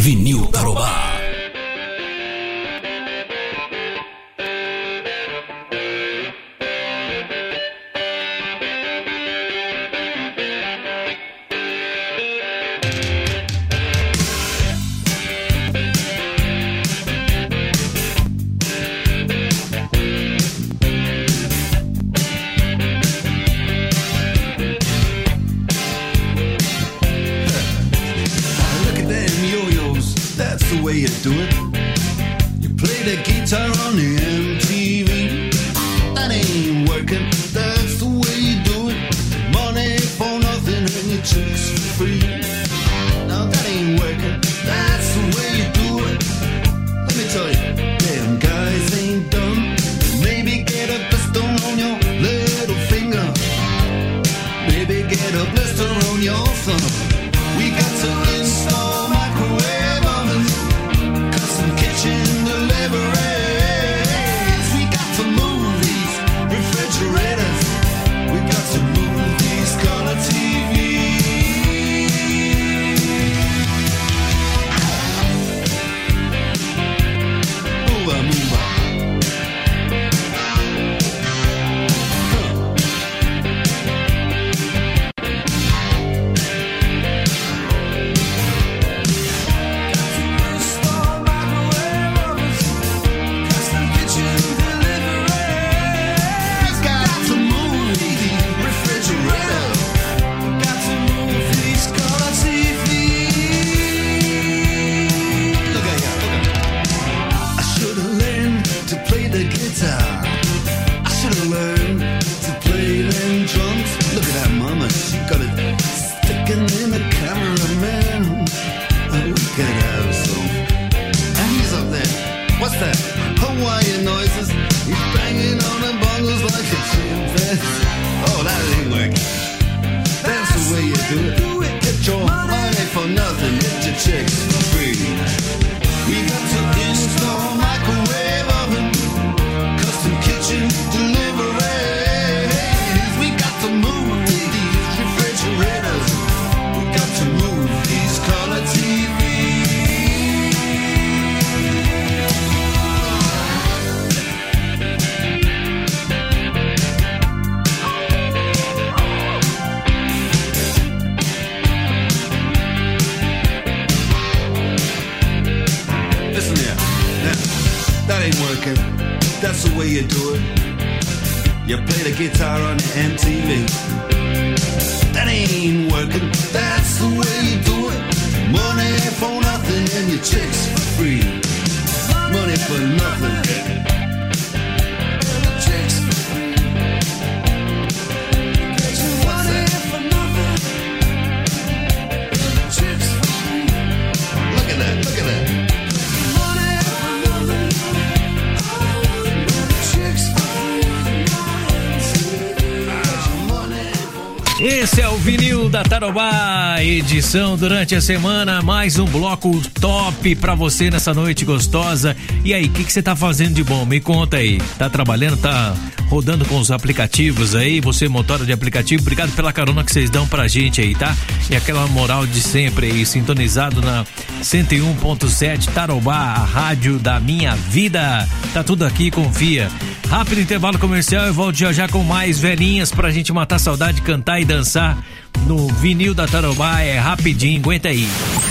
Vinil Tarobá. You do it. You play the guitar on the MTV. That ain't working. That's the way you do it. Money for nothing and your chicks for free. Now that ain't working. That's the way you do it. Let me tell you, damn guys ain't dumb. Maybe get a blister on your little finger. Maybe get a blister on your thumb. We got to install microwave ovens. Kitchen deliveries. We got to move these refrigerators. We got to move these color TVs. Move on, move on. Hawaiian noises. He's banging on the bongos like a chimpanzee. Oh, that ain't working. That's the way you do it. Get your money for nothing. Get your chicks for free. We got to install microwave oven. Custom kitchen deliveries. We got to move these refrigerators. We got to move these color TVs. That ain't working. That's the way you do it. You play the guitar on the MTV. That ain't working. That's the way you do it. Money for nothing and your chicks for free. Money for nothing. Chicks for free. Money for nothing. Chicks for free. Look at that. Look at that. Esse é o Vinil da Tarobá, edição durante a semana, mais um bloco top pra você nessa noite gostosa. E aí, o que você tá fazendo de bom? Me conta aí. Tá trabalhando, tá rodando com os aplicativos aí, você motora de aplicativo, obrigado pela carona que vocês dão pra gente aí, tá? E aquela moral de sempre aí, sintonizado na 101.7 Tarobá, a rádio da minha vida. Tá tudo aqui, confia. Rápido intervalo comercial, eu volto já com mais velhinhas pra gente matar a saudade, cantar e dançar no Vinil da Tarobá. É rapidinho, aguenta aí.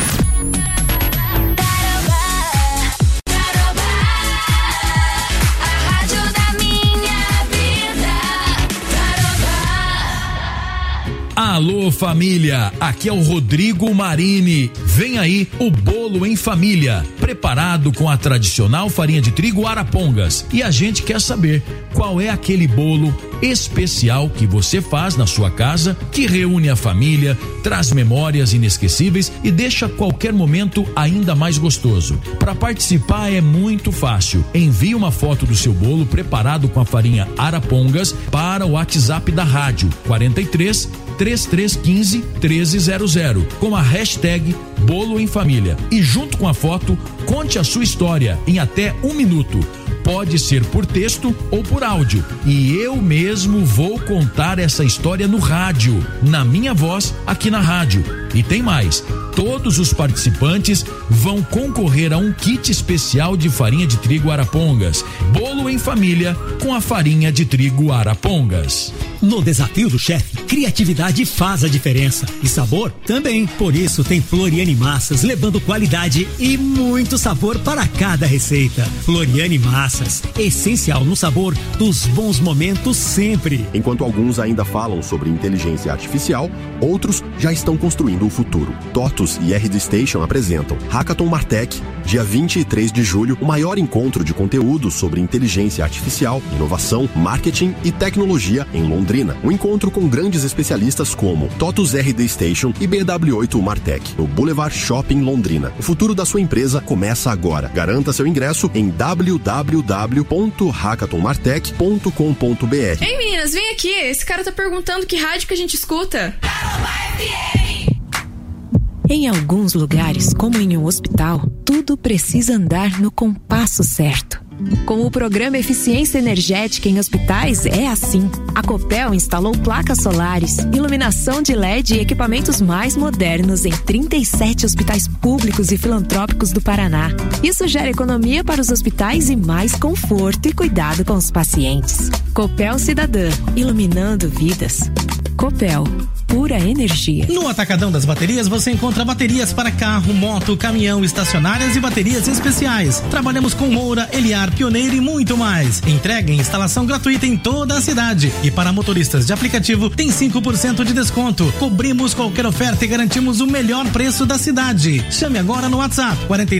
Alô família, aqui é o Rodrigo Marini. Vem aí o bolo em família, preparado com a tradicional farinha de trigo Arapongas. E a gente quer saber qual é aquele bolo especial que você faz na sua casa, que reúne a família, traz memórias inesquecíveis e deixa qualquer momento ainda mais gostoso. Para participar é muito fácil. Envie uma foto do seu bolo preparado com a farinha Arapongas para o WhatsApp da rádio 43 3315 1300 com a hashtag Bolo em Família. E junto com a foto, conte a sua história em até 1 minuto. Pode ser por texto ou por áudio. E eu mesmo vou contar essa história no rádio, na minha voz, aqui na rádio. E tem mais, todos os participantes vão concorrer a um kit especial de farinha de trigo Arapongas. Bolo em família com a farinha de trigo Arapongas. No desafio do chefe, criatividade faz a diferença e sabor também. Por isso tem Floriane Massas, levando qualidade e muito sabor para cada receita. Floriane Massas, essencial no sabor dos bons momentos sempre. Enquanto alguns ainda falam sobre inteligência artificial, outros já estão construindo o futuro. TOTUS e RD Station apresentam Hackathon Martech, dia 23 de julho, o maior encontro de conteúdo sobre inteligência artificial, inovação, marketing e tecnologia em Londrina. Um encontro com grandes especialistas como TOTUS RD Station e BW8 Martech, no Boulevard Shopping Londrina. O futuro da sua empresa começa agora. Garanta seu ingresso em www.hackathonmartech.com.br. Ei meninas, vem aqui. Esse cara tá perguntando que rádio que a gente escuta. Em alguns lugares, como em um hospital, tudo precisa andar no compasso certo. Com o programa Eficiência Energética em Hospitais é assim. A Copel instalou placas solares, iluminação de LED e equipamentos mais modernos em 37 hospitais públicos e filantrópicos do Paraná. Isso gera economia para os hospitais e mais conforto e cuidado com os pacientes. Copel Cidadã, iluminando vidas. Copel, pura energia. No Atacadão das Baterias você encontra baterias para carro, moto, caminhão, estacionárias e baterias especiais. Trabalhamos com Moura, Eliar, Pioneiro e muito mais. Entrega e instalação gratuita em toda a cidade. E para motoristas de aplicativo tem 5% de desconto. Cobrimos qualquer oferta e garantimos o melhor preço da cidade. Chame agora no WhatsApp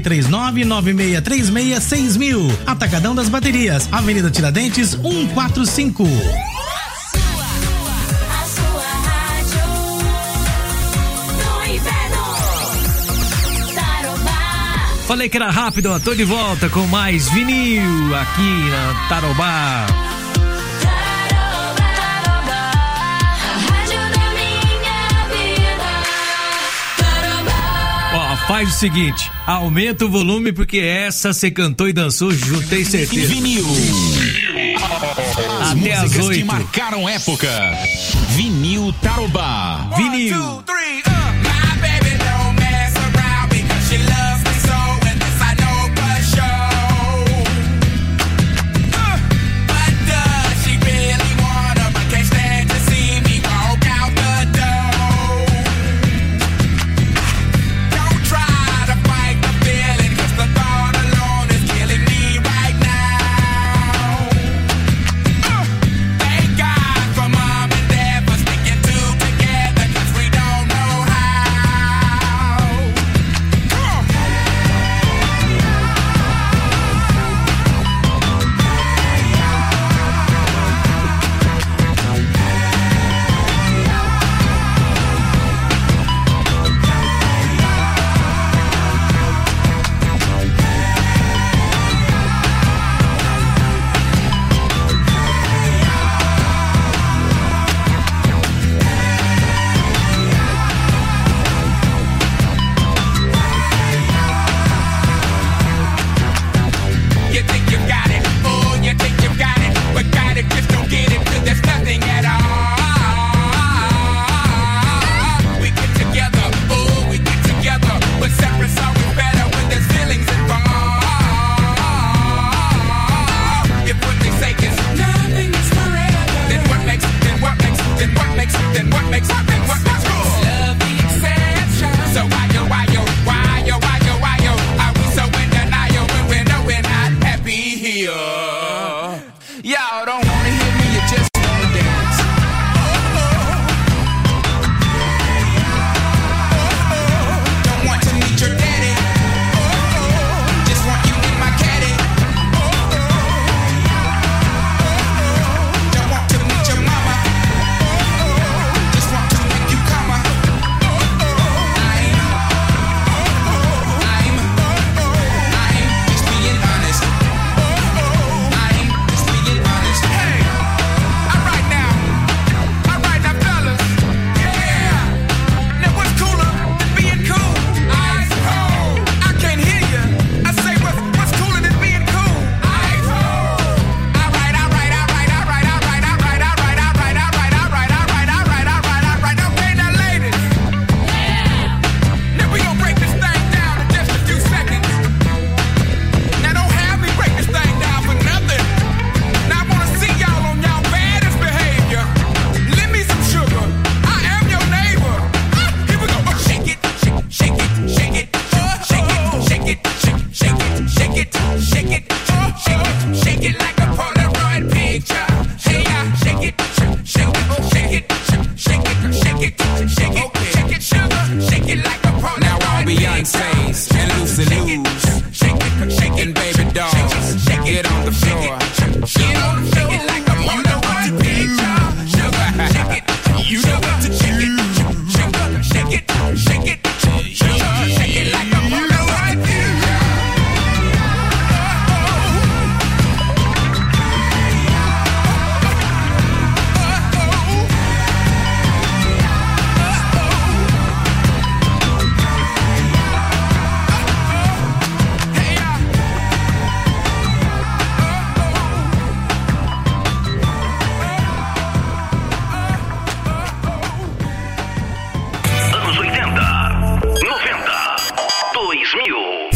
439-9636-6000. Atacadão das Baterias, Avenida Tiradentes 145. Falei que era rápido, ó, tô de volta com mais vinil aqui na Tarobá. Ó, faz o seguinte, aumenta o volume porque essa você cantou e dançou, juntei certeza. Vinil. As até às 8 que marcaram época. Vinil Tarobá. Vinil. 1, 2, 3, my baby don't mess around because she loves me so. How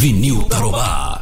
Vinil Tarobá.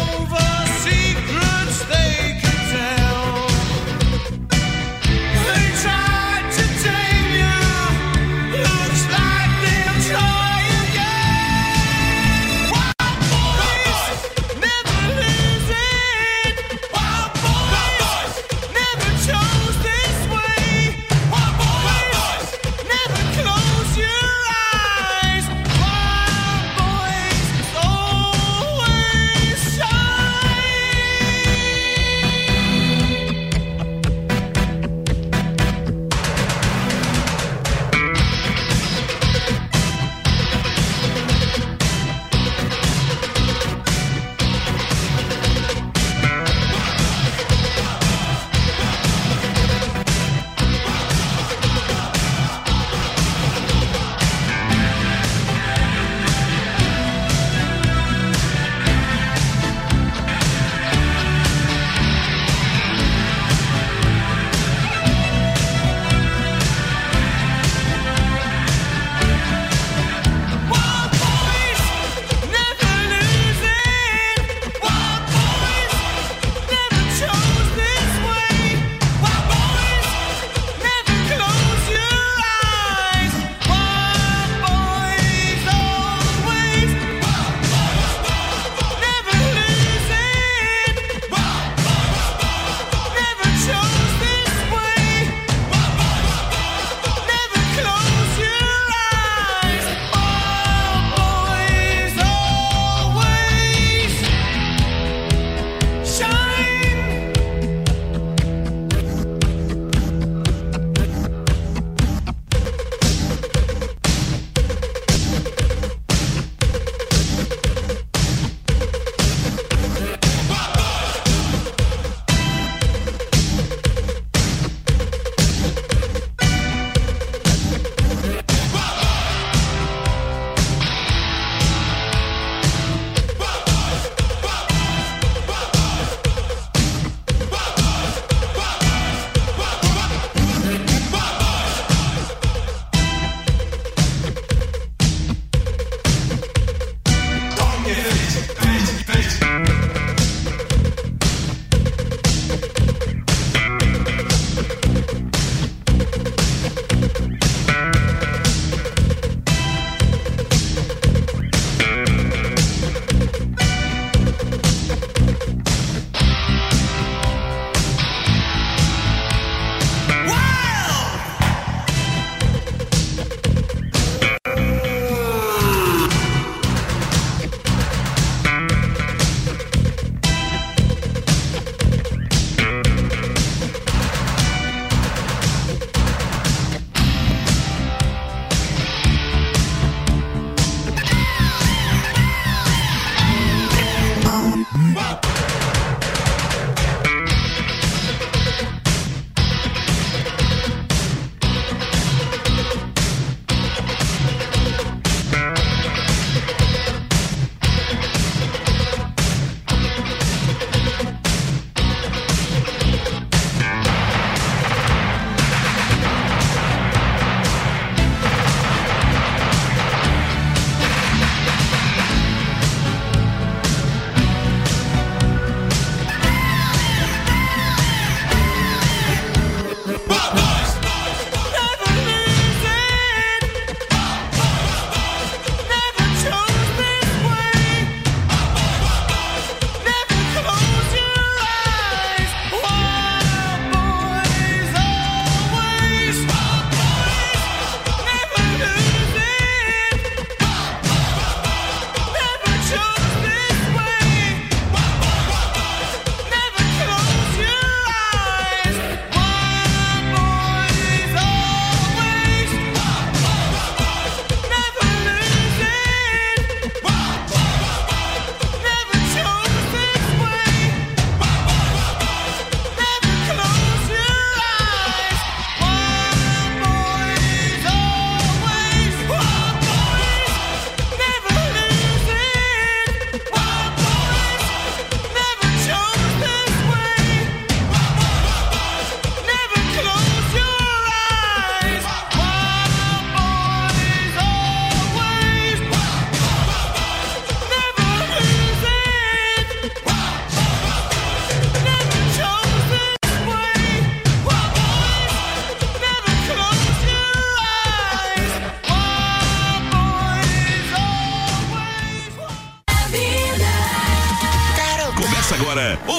They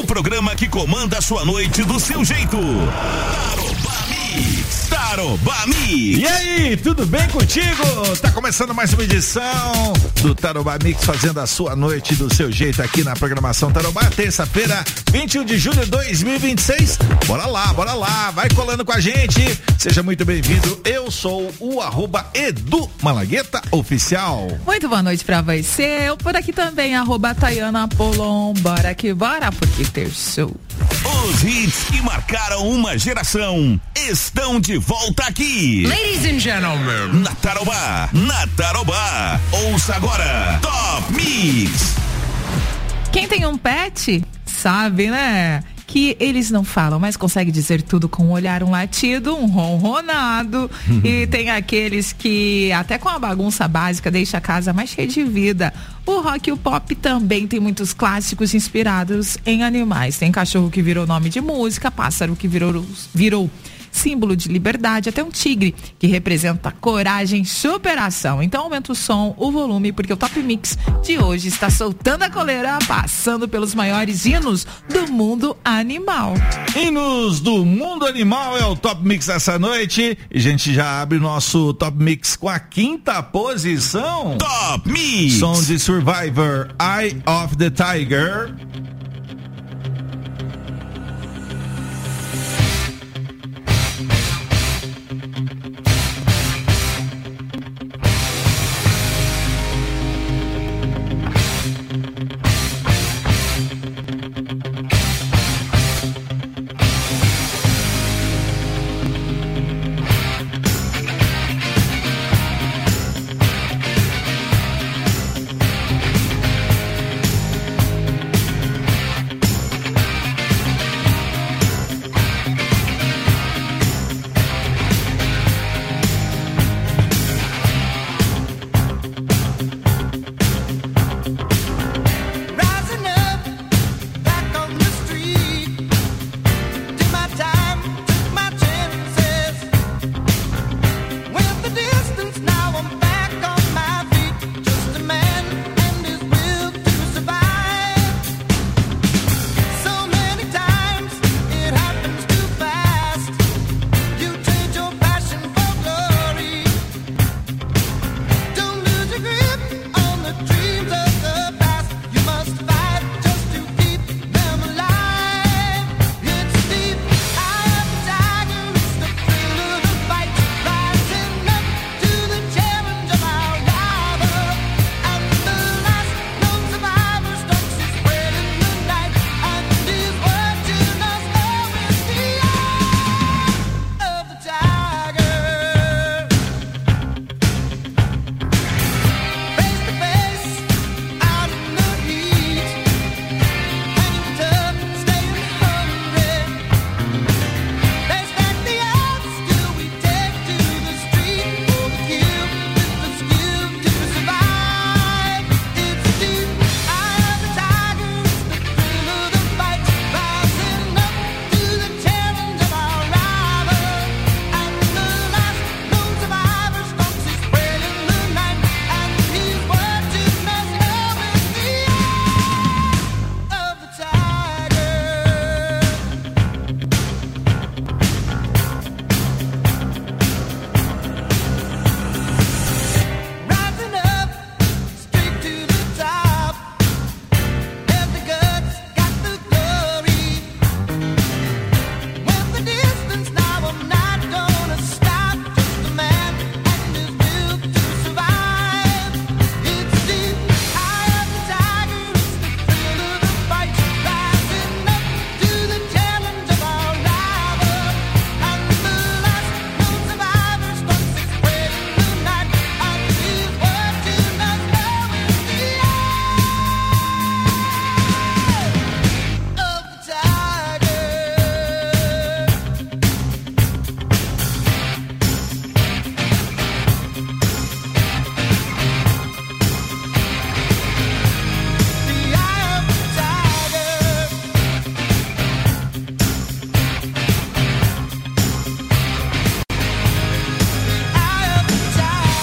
programa que comanda a sua noite do seu jeito. Tarobá Mix. E aí, tudo bem contigo? Tá começando mais uma edição do Tarobá Mix, fazendo a sua noite do seu jeito aqui na programação Tarobá, terça-feira, 21 de julho de 2026. Bora lá, vai colando com a gente. Seja muito bem-vindo. Eu sou o @Edu Malagueta Oficial. Muito boa noite pra você. Eu por aqui também, @Tayana Polon. Bora que bora, porque terçou. Os hits que marcaram uma geração estão de volta aqui. Ladies and gentlemen, na Tarobá. Ouça agora Top Mix. Quem tem um pet sabe, né? Que eles não falam, mas conseguem dizer tudo com um olhar, um latido, um ronronado. E tem aqueles que até com a bagunça básica deixa a casa mais cheia de vida. O rock e o pop também tem muitos clássicos inspirados em animais. Tem cachorro que virou nome de música, pássaro que virou símbolo de liberdade, até um tigre que representa coragem e superação. Então aumenta o som, o volume, porque o Top Mix de hoje está soltando a coleira, passando pelos maiores hinos do mundo animal. Hinos do mundo animal é o Top Mix dessa noite, e a gente já abre o nosso Top Mix com a 5ª posição. Top Mix. Som de Survivor, Eye of the Tiger.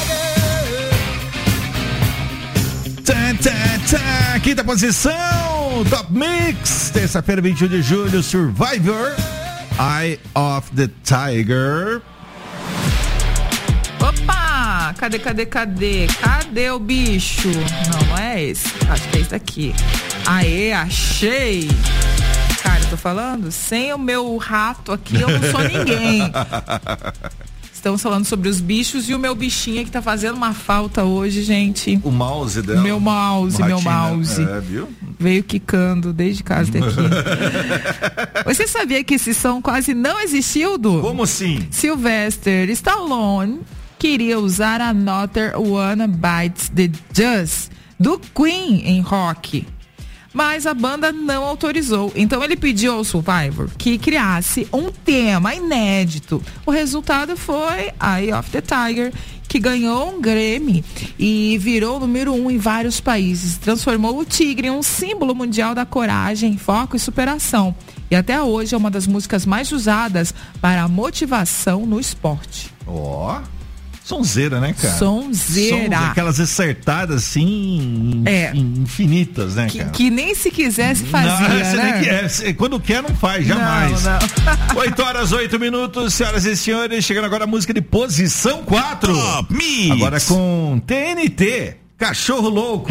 Quinta posição, no Top Mix, terça-feira, 21 de julho, Survivor, Eye of the Tiger. Opa! Cadê o bicho? Não é esse. Acho que é esse daqui. Aê, achei! Cara, eu tô falando, sem o meu rato aqui eu não sou ninguém. Estamos falando sobre os bichos e o meu bichinho que tá fazendo uma falta hoje, gente. O mouse dela. Meu mouse. Viu? Veio quicando desde casa daqui. Você sabia que esse som quase não existiu, Du? Como assim? Sylvester Stallone queria usar Another One Bites the Dust do Queen em rock, mas a banda não autorizou. Então ele pediu ao Survivor que criasse um tema inédito. O resultado foi Eye of the Tiger, que ganhou um Grammy e virou número 1 em vários países. Transformou o tigre em um símbolo mundial da coragem, foco e superação. E até hoje é uma das músicas mais usadas para a motivação no esporte. Ó, sonzeira, né, cara? Sonzeira. Aquelas acertadas assim, infinitas, né, cara? Que nem se quisesse fazia, né? Quando quer, não faz, jamais. Não. 8h08, senhoras e senhores, chegando agora a música de posição 4. Top Mix. Agora com TNT, Cachorro Louco.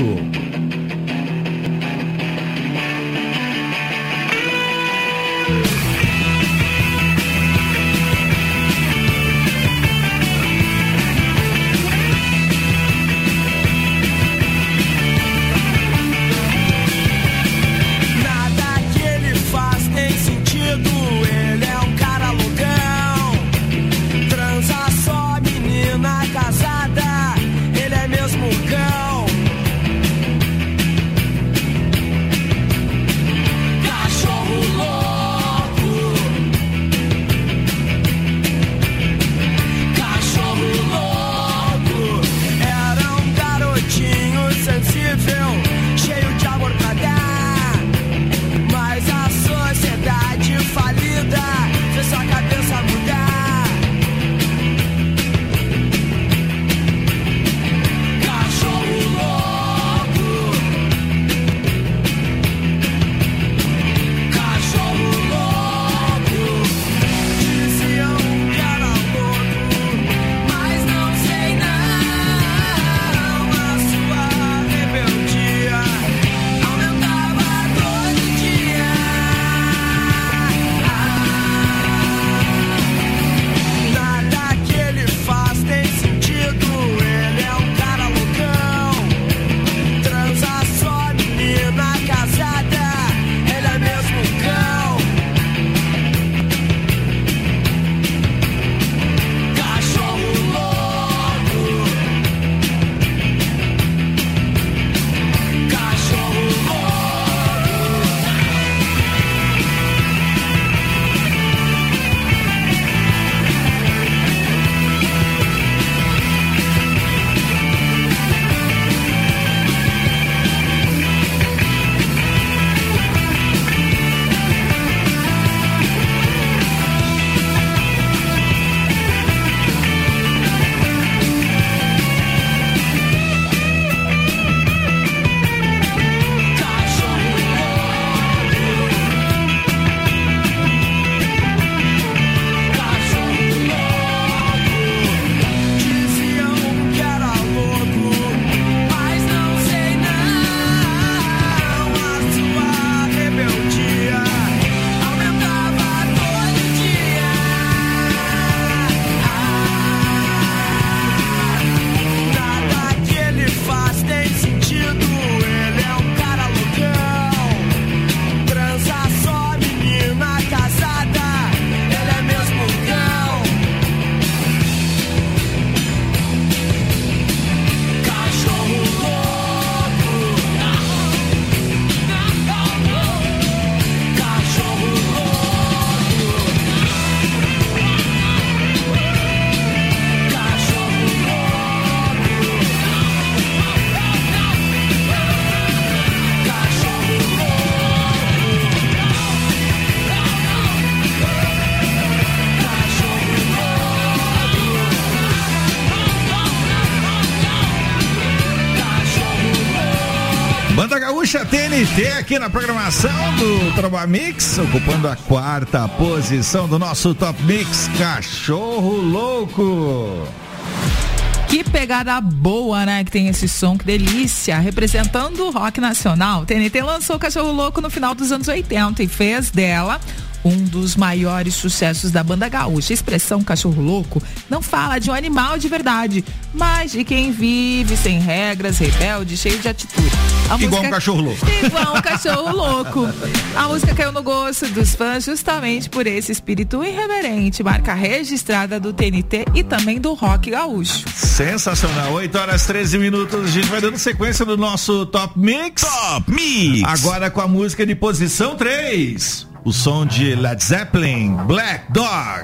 Gaúcha TNT aqui na programação do Tarobá Mix, ocupando a 4ª posição do nosso Top Mix, Cachorro Louco. Que pegada boa, né? Que tem esse som, que delícia. Representando o rock nacional, TNT lançou Cachorro Louco no final dos anos 80 e fez dela um dos maiores sucessos da banda gaúcha. A expressão cachorro louco não fala de um animal de verdade, mas de quem vive sem regras, rebelde, cheio de atitude. Igual um cachorro louco. Igual um cachorro louco. A música caiu no gosto dos fãs justamente por esse espírito irreverente, marca registrada do TNT e também do rock gaúcho. Sensacional. 8h13. A gente vai dando sequência do nosso Top Mix. Top Mix. Agora com a música de posição 3. O som de Led Zeppelin, Black Dog.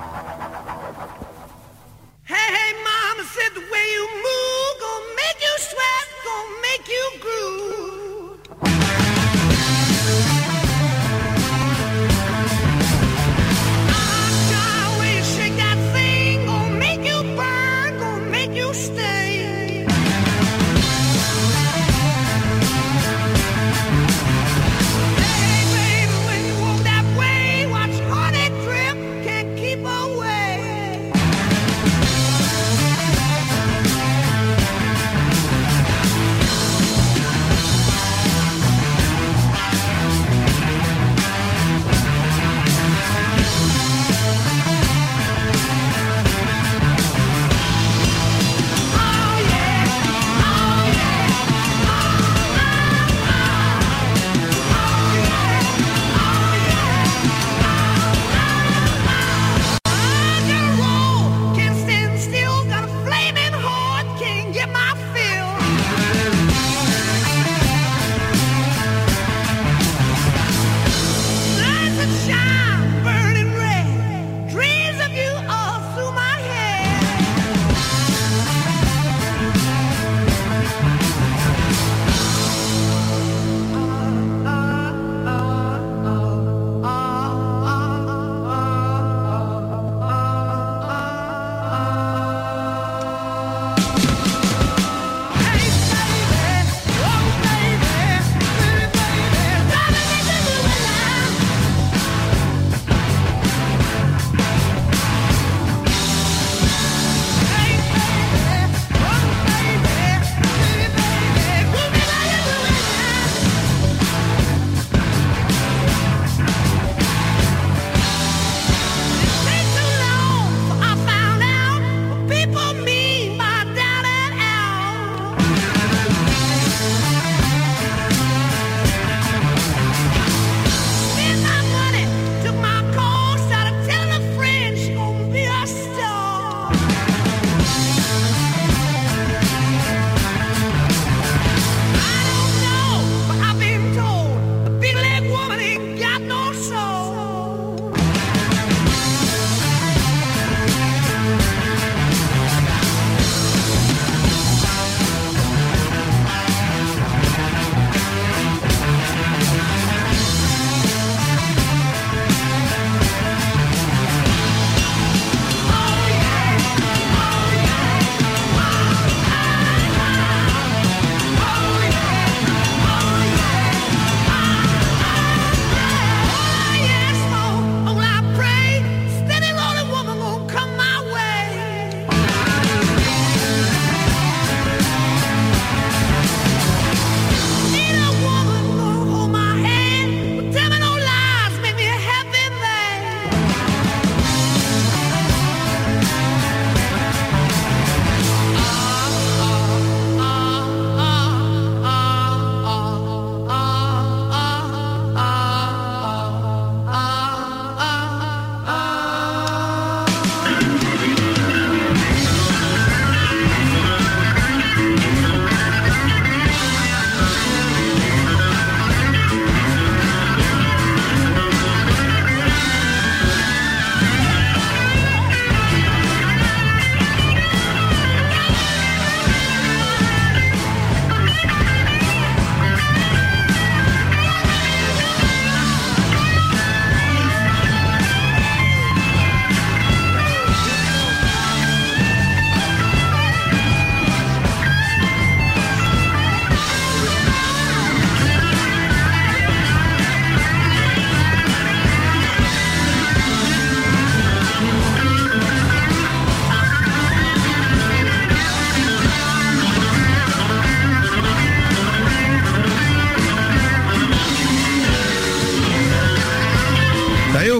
Hey, mama said the way you move gonna make you sweat, gonna make you groove. The way you shake that thing gonna make you burn, gonna make you stay. Hey, baby, when you walk that way, watch honey drip, can't keep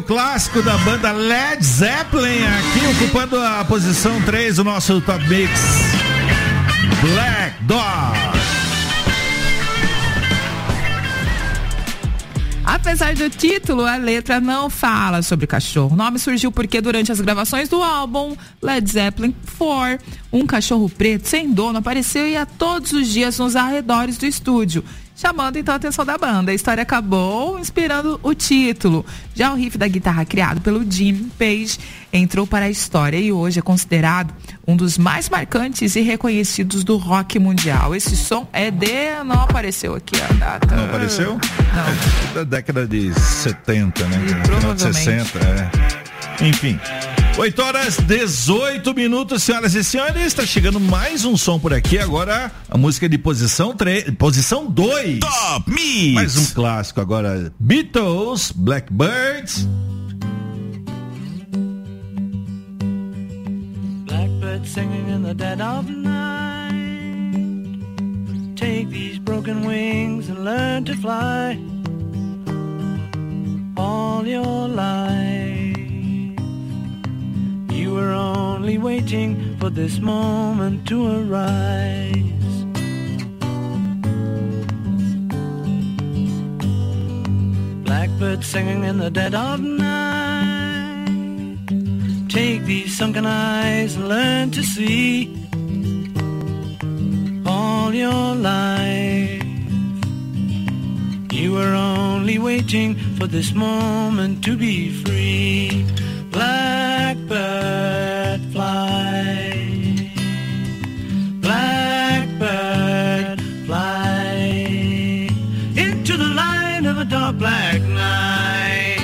clássico da banda Led Zeppelin, aqui ocupando a posição 3 do nosso Top Mix. Black Dog. Apesar do título, a letra não fala sobre cachorro. O nome surgiu porque durante as gravações do álbum Led Zeppelin 4, um cachorro preto sem dono apareceu e ia todos os dias nos arredores do estúdio, chamando então a atenção da banda. A história acabou inspirando o título. Já o riff da guitarra criado pelo Jimmy Page entrou para a história e hoje é considerado um dos mais marcantes e reconhecidos do rock mundial. Esse som é de... não apareceu aqui a data. Não apareceu? Não. Da década de 70, né? Provavelmente. 60, Enfim. 8h18, senhoras e senhores, está chegando mais um som por aqui, agora a música de posição 2. Top Mix. Mais um clássico agora, Beatles, Blackbirds. Blackbirds singing in the dead of night. Take these broken wings and learn to fly. All your life you were only waiting for this moment to arise. Blackbirds singing in the dead of night. Take these sunken eyes and learn to see. All your life you were only waiting for this moment to be free. Blackbird fly, blackbird fly, into the light of a dark black night.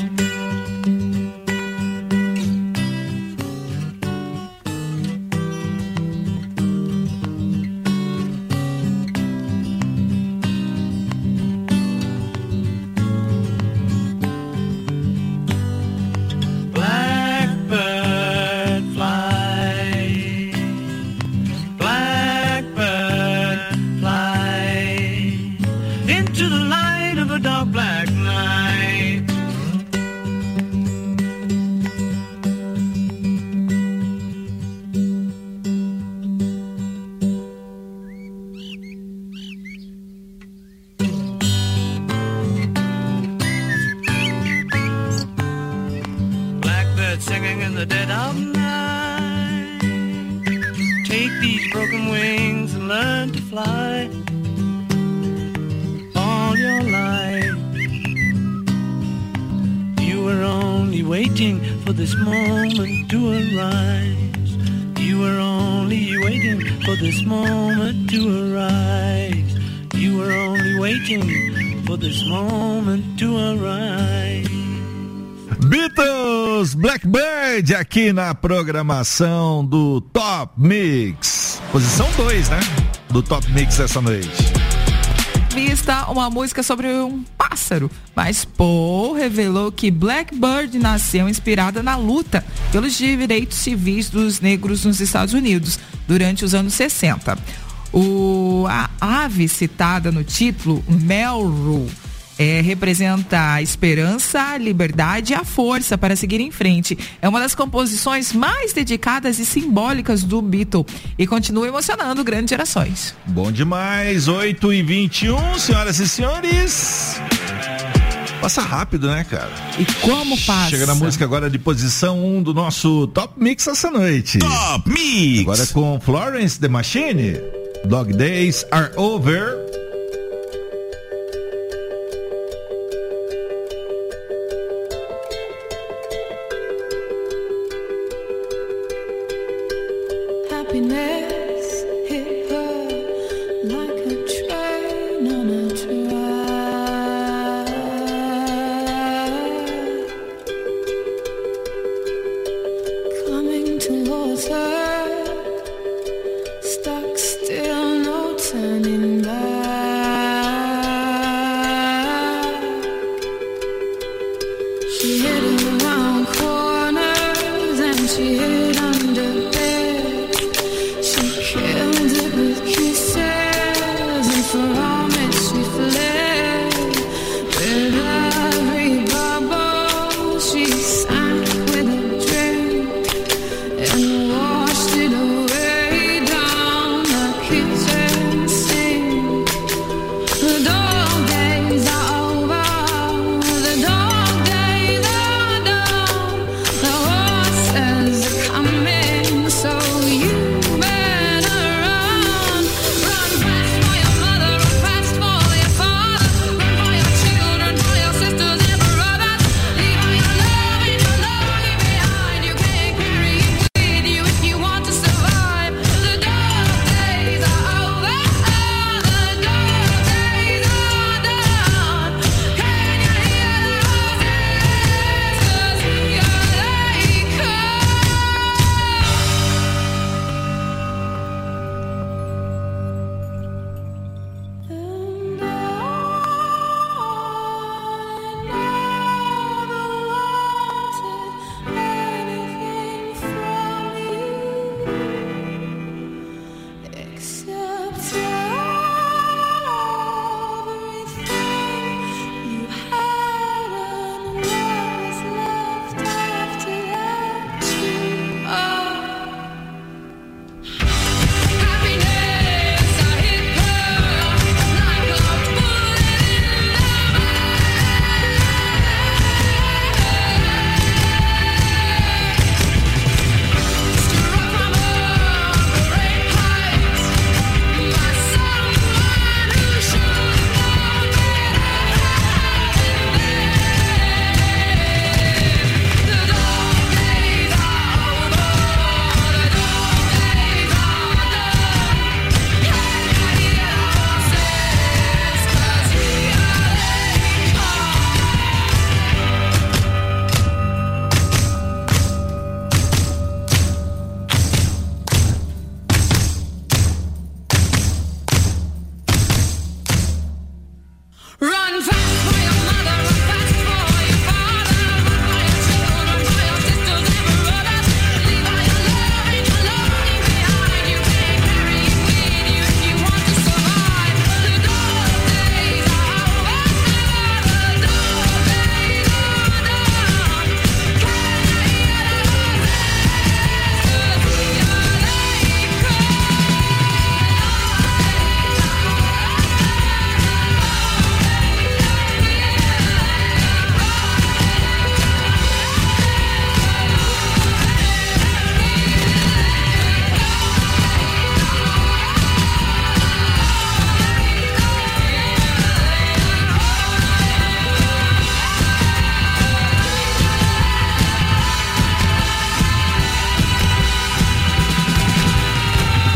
This moment to arise. You were only waiting for this moment to arise. You were only waiting for this moment to arise. Beatles, Blackbird, aqui na programação do Top Mix. Posição 2, né? Do Top Mix essa noite. Vista uma música sobre um pássaro, mas Paul revelou que Blackbird nasceu inspirada na luta pelos direitos civis dos negros nos Estados Unidos durante os anos 60. A ave citada no título, Melrose, representa a esperança, a liberdade e a força para seguir em frente. É uma das composições mais dedicadas e simbólicas do Beatle e continua emocionando grandes gerações. Bom demais, 8h21, senhoras e senhores. Passa rápido, né, cara? E como passa? Chega na música agora de posição 1 do nosso Top Mix essa noite. Top Mix. Agora com Florence The Machine, Dog Days Are Over. She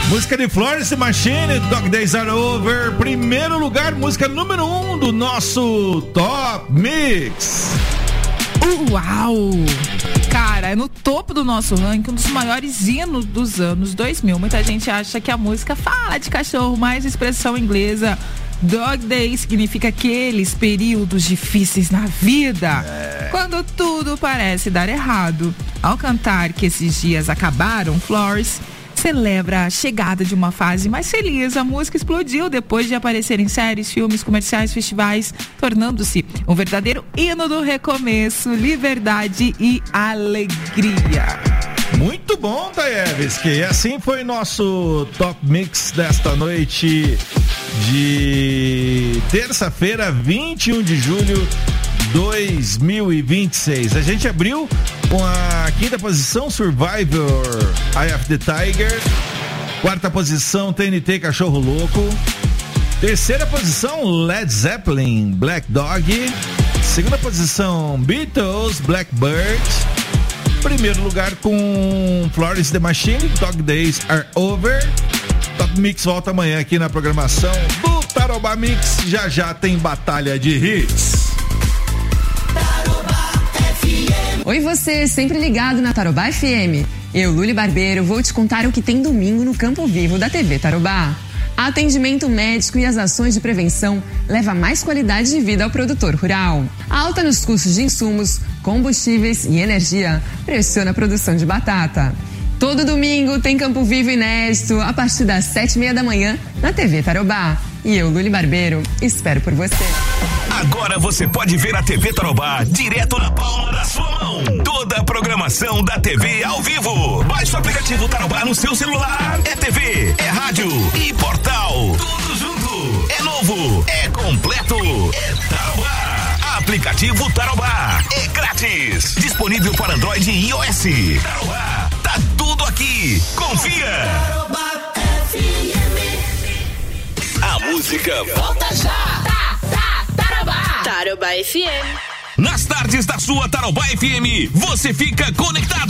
Música de Florence Machine, Dog Days Are Over. Primeiro lugar, música número 1 do nosso Top Mix. Uau! Cara, é no topo do nosso ranking, um dos maiores hinos dos anos 2000. Muita gente acha que a música fala de cachorro, mas a expressão inglesa Dog Day significa aqueles períodos difíceis na vida, quando tudo parece dar errado. Ao cantar que esses dias acabaram, Flores celebra a chegada de uma fase mais feliz. A música explodiu depois de aparecer em séries, filmes, comerciais, festivais, tornando-se um verdadeiro hino do recomeço, liberdade e alegria. Muito bom, Taevski. E assim foi nosso Top Mix desta noite de terça-feira, 21 de julho 2026. A gente abriu com a quinta posição, Survivor, Eye of the Tiger. Quarta posição, TNT, Cachorro Louco. Terceira posição, Led Zeppelin, Black Dog. Segunda posição, Beatles, Blackbird. Primeiro lugar com Florence The Machine, Dog Days Are Over. Top Mix volta amanhã aqui na programação do Tarobá Mix. Já tem batalha de hits. Oi você, sempre ligado na Tarobá FM. Eu, Luli Barbeiro, vou te contar o que tem domingo no Campo Vivo da TV Tarobá. Atendimento médico e as ações de prevenção levam mais qualidade de vida ao produtor rural. A alta nos custos de insumos, combustíveis e energia pressiona a produção de batata. Todo domingo tem Campo Vivo inédito a partir das 7:30 da manhã na TV Tarobá. E eu, Luli Barbeiro, espero por você. Agora você pode ver a TV Tarobá direto na palma da sua mão. Toda a programação da TV ao vivo. Baixe o aplicativo Tarobá no seu celular. É TV, é rádio e portal. Tudo junto. É novo, é completo. É Tarobá. Aplicativo Tarobá. É grátis. Disponível para Android e iOS. Tarobá. Tá tudo aqui. Confia. Tarobá FM. A música volta já. Tarobá. Tarobá FM. Nas tardes da sua Tarobá FM, você fica conectado.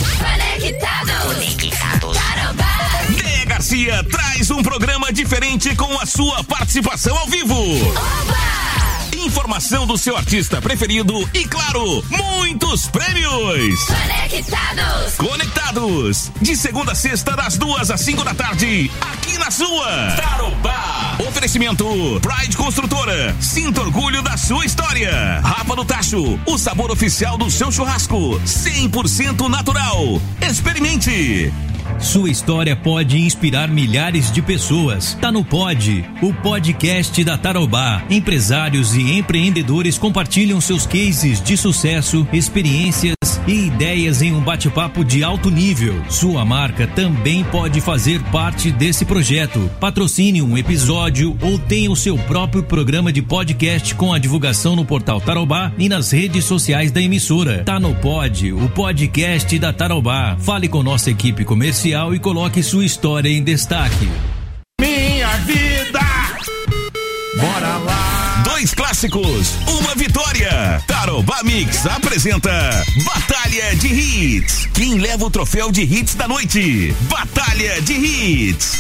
Conectados. Tarobá. Déia Garcia traz um programa diferente com a sua participação ao vivo. Oba! Informação do seu artista preferido e, claro, muitos prêmios. Conectados. De segunda a sexta, das 2 às 5 da tarde, aqui na sua Tarobá. Oferecimento Pride Construtora. Sinta orgulho da sua história. Rafa do Tacho, o sabor oficial do seu churrasco. 100% natural. Experimente. Sua história pode inspirar milhares de pessoas. Tá no Pod, o podcast da Tarobá. Empresários e empreendedores compartilham seus cases de sucesso, experiências e ideias em um bate-papo de alto nível. Sua marca também pode fazer parte desse projeto. Patrocine um episódio ou tenha o seu próprio programa de podcast com a divulgação no portal Tarobá e nas redes sociais da emissora. Tá no Pod, o podcast da Tarobá. Fale com nossa equipe comercial e coloque sua história em destaque. Minha vida! Bora lá! 2 clássicos, uma vitória. Tarobá Mix apresenta Batalha de Hits. Quem leva o troféu de hits da noite? Batalha de Hits.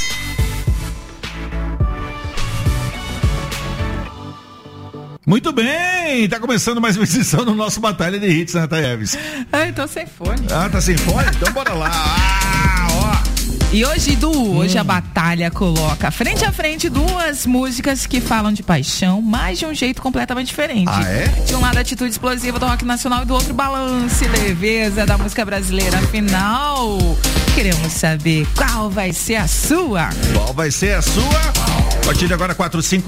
Muito bem, tá começando mais uma edição do nosso Batalha de Hits, né, Taeves? Tô sem fone. Tá sem fone? Então bora lá. E hoje a batalha coloca frente a frente 2 músicas que falam de paixão, mas de um jeito completamente diferente. Ah, é? De um lado, a atitude explosiva do rock nacional e do outro, balance e leveza da música brasileira. Afinal, queremos saber qual vai ser a sua. Qual vai ser a sua? A partir de agora,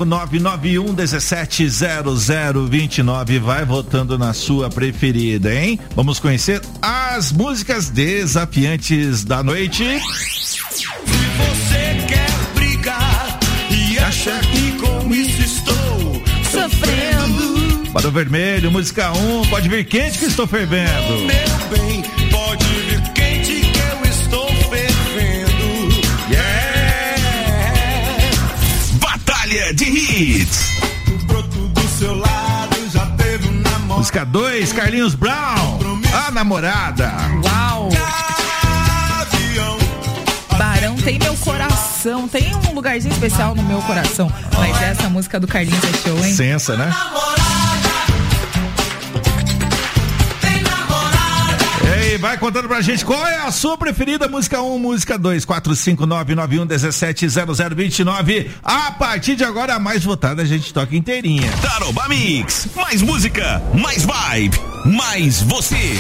45991170029. Vai votando na sua preferida, hein? Vamos conhecer as músicas desafiantes da noite. Se você quer brigar e acha que com isso estou sofrendo, Para o vermelho, música 1, pode vir quente que estou fervendo. Meu bem, pode vir quente que eu estou fervendo. Yeah! Batalha de Hits. O broto do seu lado já teve um namoro. Música 2, Carlinhos Brown, a namorada. Uau! Barão tem meu coração, tem um lugarzinho especial no meu coração. Mas essa música do Carlinhos é show, hein? Sensa, né? Ei, vai contando pra gente qual é a sua preferida, música 1, música 2, 45991170029. A partir de agora, a mais votada a gente toca inteirinha. Tarobá Mix, mais música, mais vibe, mais você.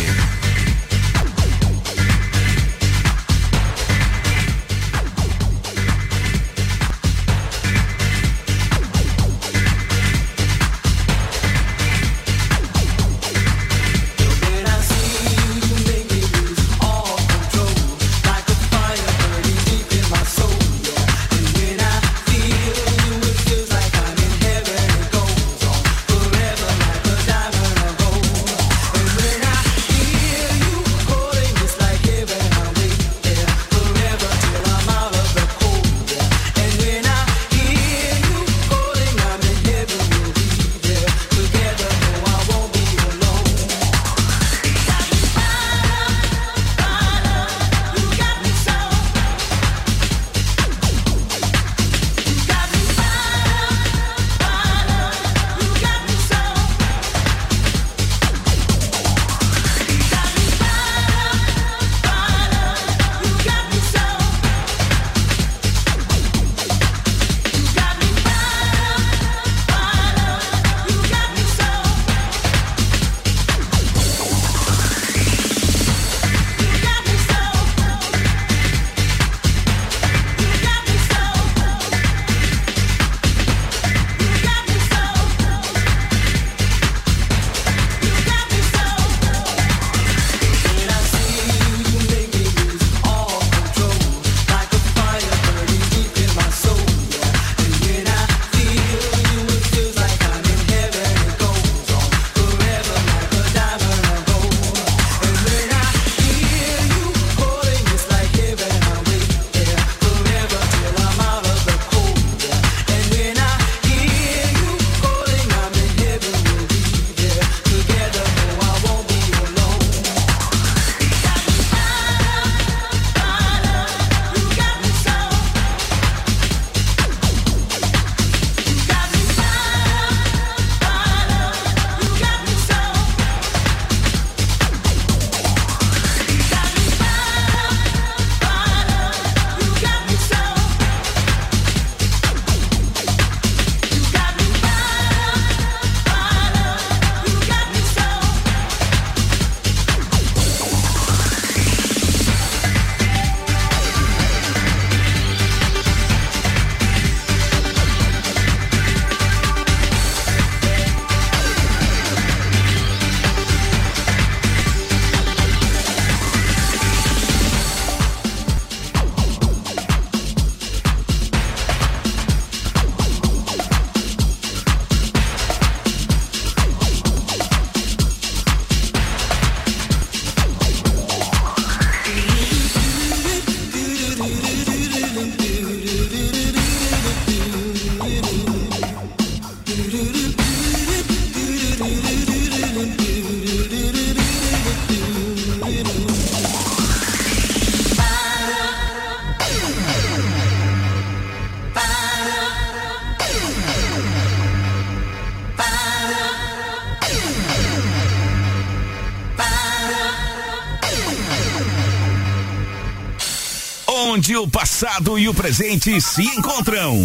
Onde o passado e o presente se encontram.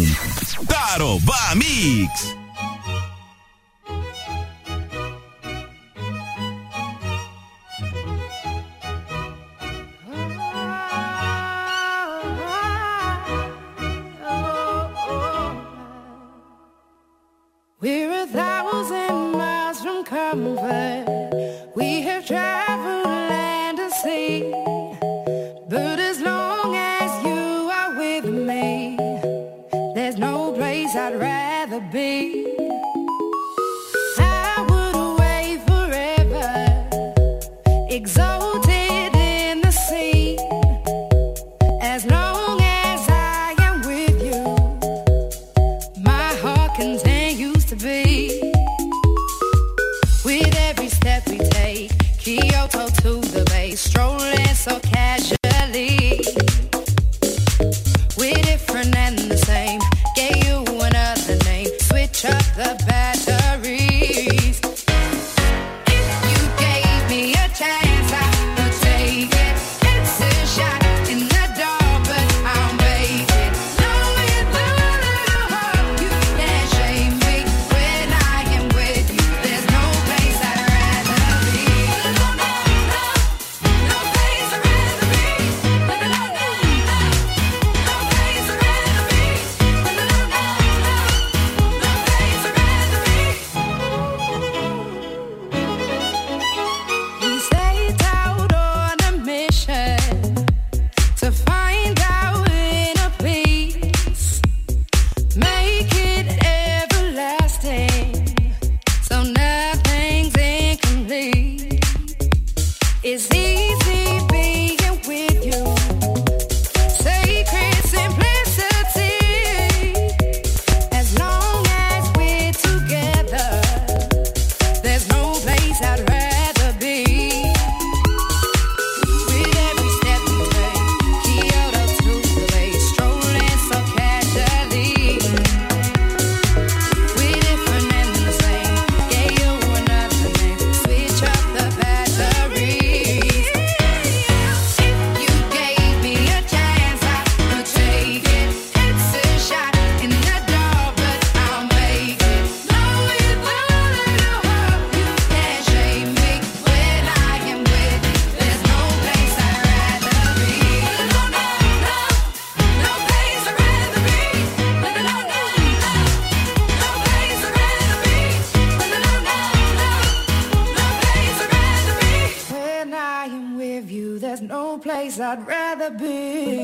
Tarobá Mix. We're 1,000 miles from comfort. We have traveled land and sea. But as long as you are with me, there's no place I'd rather be. I would away forever, exalted in the sea. As long as I am with you, my heart continues to beat. With every step we take, Kyoto to the bay, strolling so casually. place I'd rather be.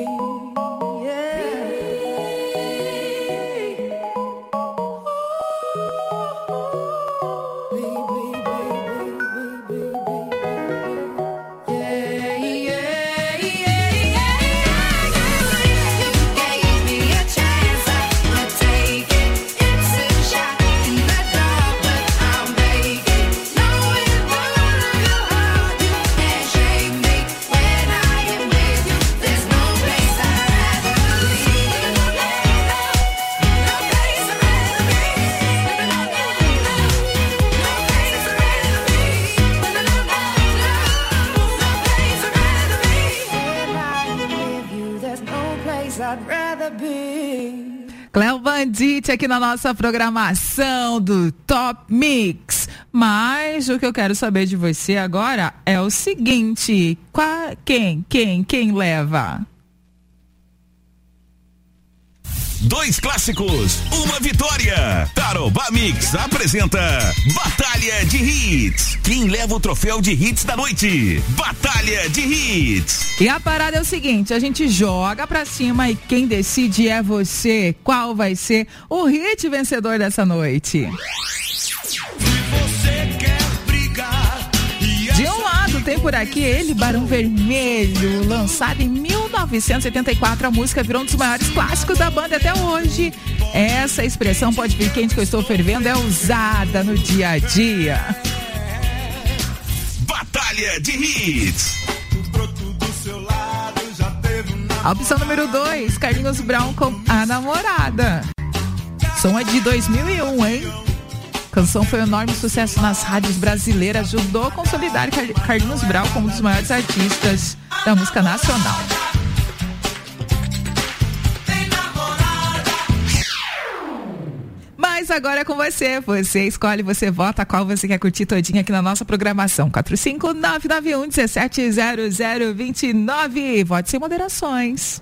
Cléo Bandite aqui na nossa programação do Top Mix. Mas o que eu quero saber de você agora é o seguinte: quem leva? 2 clássicos, uma vitória. Tarobá Mix apresenta Batalha de Hits. Quem leva o troféu de hits da noite? Batalha de Hits. E a parada é o seguinte: a gente joga pra cima e quem decide é você. Qual vai ser o hit vencedor dessa noite? De um lado tem por aqui ele, Barão Vermelho, lançado em 1984, a música virou um dos maiores clássicos da banda até hoje. Essa expressão "pode vir quente que eu estou fervendo" é usada no dia a dia. Batalha de Hits. A opção número 2, Carlinhos Brown com A Namorada. Som é de 2001, hein? A canção foi um enorme sucesso nas rádios brasileiras, ajudou a consolidar Carlinhos Brown como um dos maiores artistas da música nacional. Mas agora é com você. Você escolhe, você vota qual você quer curtir todinha aqui na nossa programação. 45991-170029. Vote sem moderações.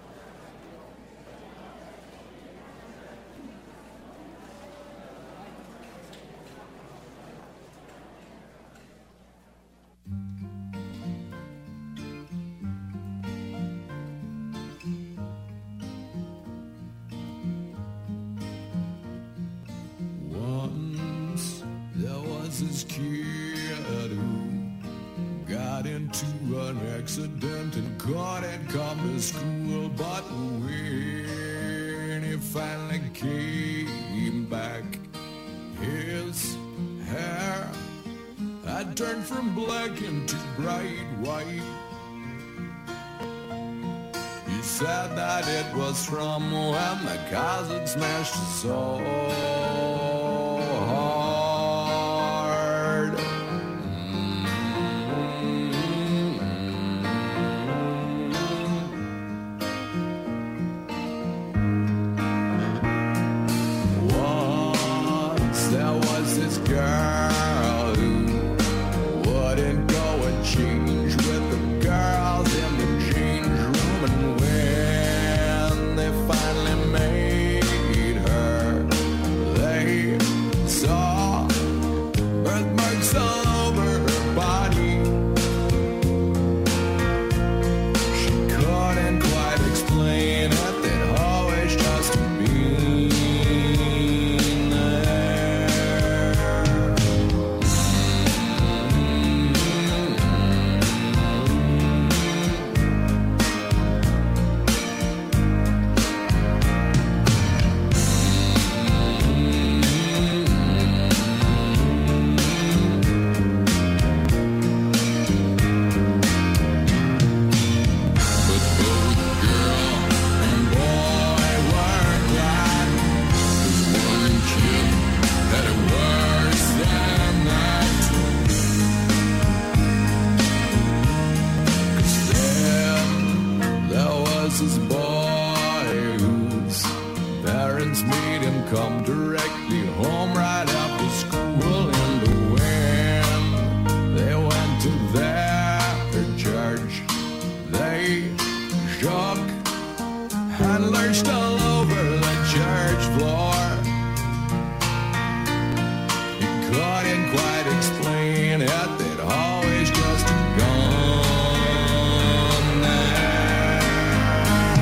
This kid who got into an accident and couldn't come to school, but when he finally came back, his hair had turned from black into bright white. He said that it was from when the cars had smashed his soul. Girl who wouldn't go and change with the girls in the change room, and when they finally made her, they saw birthmarks all over her body. She couldn't quite explain it, they'd always just been there. This boy whose parents made him come directly home right after school, and when they went to their church, they shook and lurched all over the church floor.